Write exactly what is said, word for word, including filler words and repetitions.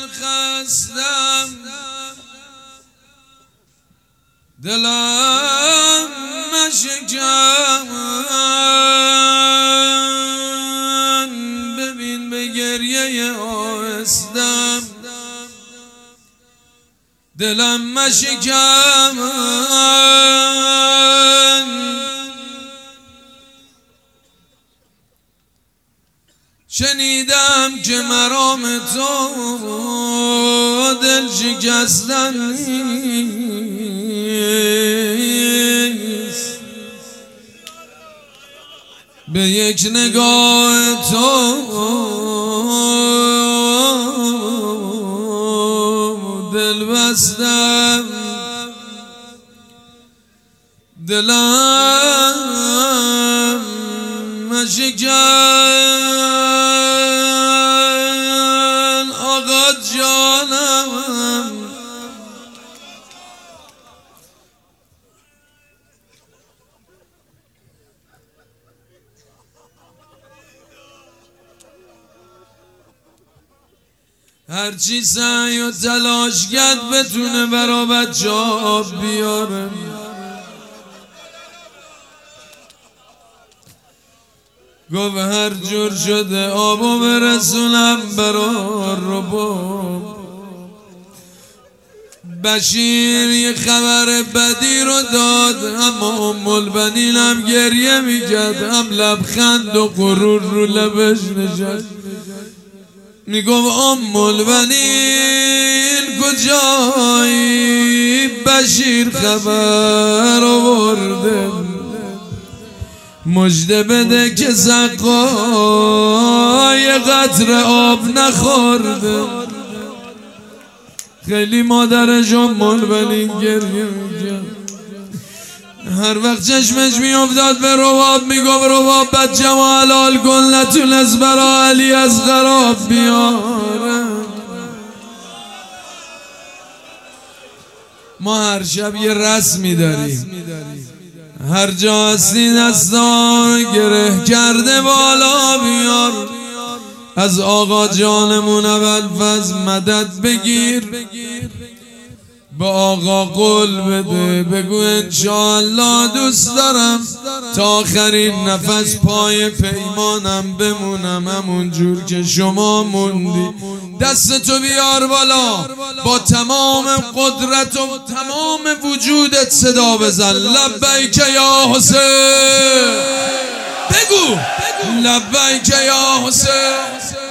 خستم دلم مشکن ببین به گریه آهستم دلم مشکن شنیدم که مرام تو دل شکستن نیست به یک نگاه تو دل بستم دلم مشکن آقا جانم هرچی سعی و تلاش کرد بتونه برا بچه ها بیاره گفت هر جور شده آبو برسونم برا رباب بشیر یه خبر بدی رو داد اما ام البنینم گریه میکرد هم لبخند و غرور رو لبش نشد میگفت ام البنین کجایی بشیر خبر آورده مژده بده که سقای قطره آب نخورده خیلی مادرش ام البنین گریه میکرد هر وقت چشمش میافتاد به رباب میگفت رباب بچه ما حلال کن نتونست برا علی از خراب بیاره ما هر شب یه رسمی داریم هر جا هستی دستان گره کرده بالا بیار از آقا جانمون اول فز مدد بگیر به آقا قول بده بگو انشاءالله دوست دارم تا آخرین نفس پای پیمانم بمونم همون جور که شما موندی دستتو بیار بالا با تمام قدرت و تمام وجودت صدا بزن لبیک یا حسین بگو لبیک یا حسین